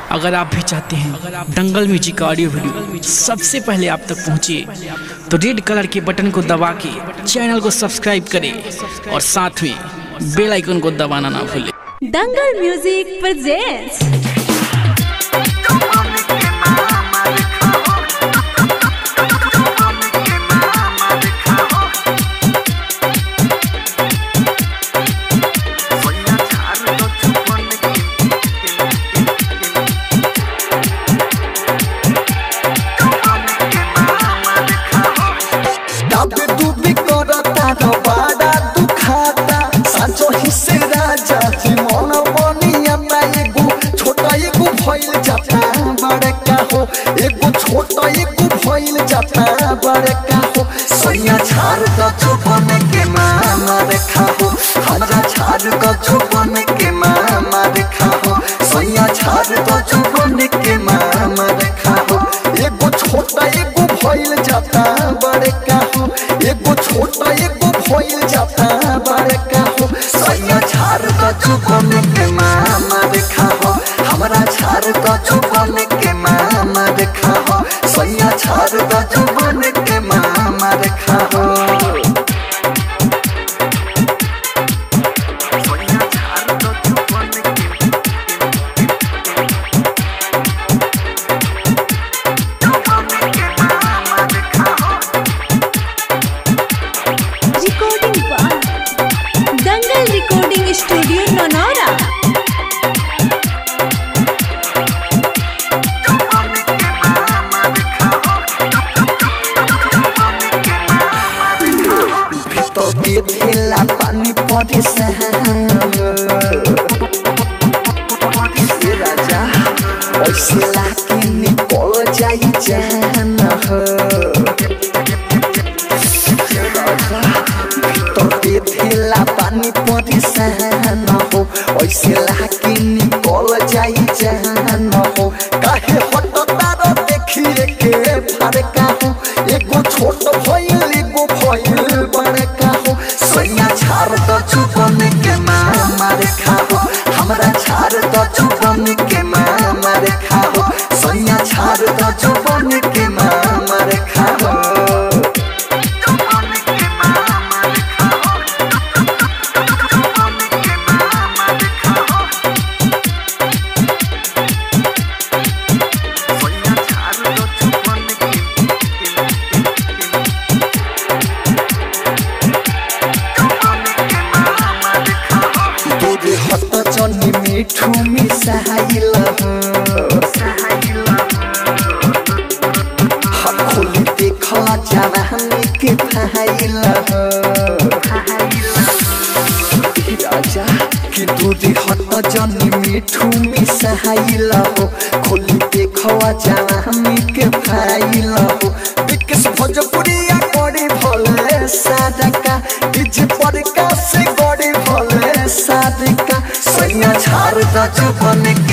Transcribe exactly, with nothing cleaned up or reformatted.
अगर आप भी चाहते हैं दंगल म्यूजिक का ऑडियो वीडियो सबसे पहले आप तक पहुंचे तो रेड कलर के बटन को दबा के चैनल को सब्सक्राइब करें और साथ में बेल आइकन को दबाना ना भूलें। दंगल म्यूजिक प्रेजेंट्स बड़का हो सैया छाड़ का चुपन के मामा देखा हो हजा छाड़ का चुपन के मामा देखा हो सैया छाड़ का चुपन के मामा देखा हो एगो छोटा एगो भइल जाता बड़का हो एगो छोटा एगो भइल जाता बड़का हो सैया छाड़ का चुपन के मामा देखा हो हमरा छाड़ का चुपन के मामा देखा हो सैया छाड़ का चुपन के मामा देखा हो recording by Dangal recording studio Nanaura. भेला पानी पड़े राजा ऐसे लाके निकल जाई जान हो तो भेला पानी पड़े हो ऐसे लाके निकल जाई जान हो काहे हटता रो देखिए के फरका हो एगो छोट भइल एगो भइल बड़का हो सैया छाड़ तो चुपन के मामा देखा हो हमरा छाड़ तो चुपन के मामा देखा हो सैया छाड़ तो चुपन के मामा देखा हो मिठू मिसाइल खोली देखला जवानी के फाइल राजा कि दूधी हट जनी मिठू मिसाइल खोली देखला जवानी के फाइल विकेश भोजपुरिया करे भले सादका डीजे पर का से करे भले सादका सैया छाड़ द चुपन